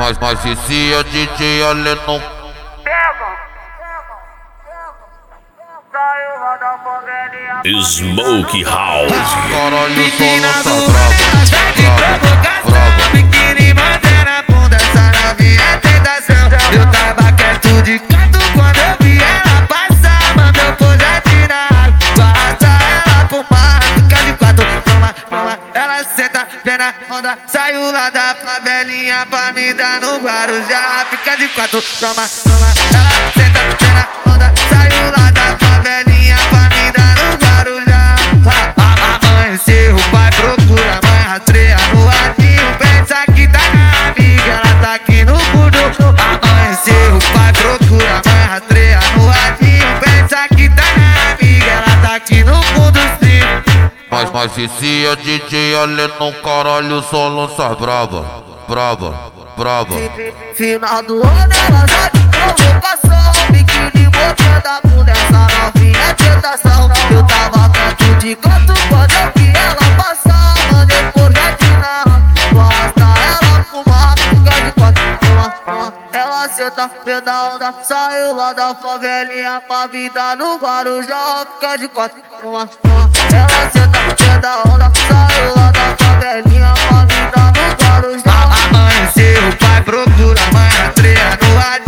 Mas esse é DJ Alenão. Smoke House. Caralho, Menina só do lança ela tá de provocação. Biquíni mantendo a bunda, essa novinha é tentação. Eu tava quieto de canto quando eu vi ela passar. Mano, eu pus aqui na água, arrasta ela pro mar. Fica de quatro, toma, ela senta, vê na onda. Saiu lá da favelinha pra me dar no Guarujá. Fica de quatro, toma, ela senta, vê na onda. Saiu lá da favelinha pra me dar no Guarujá. Amanheceu, o pai procura, a mãe rastreia no atinho. Pensa que tá na amiga, ela tá aqui no fundo. Amanheceu, o pai procura, a mãe rastreia no atinho. Pensa que tá na amiga, ela tá aqui no fundo sim. Mas esse é DJ Alenão, caralho, só lança brava. Final do ano ela já de provocação. Biquíni botando a bunda, essa novinha é tentação. Eu tava tanto de canto quando eu vi ela passar. Mandei por gatina, vou arrastar ela pro mar. Fica de quatro, ela senta, vê da onda. Saiu lá da favelinha pra vida no Guarujá. Fica de quatro, ela senta, vê da onda. Saiu lá da favelinha pra vida no Guarujá. Amanheceu, o pai procura, a mãe rastreia no ar.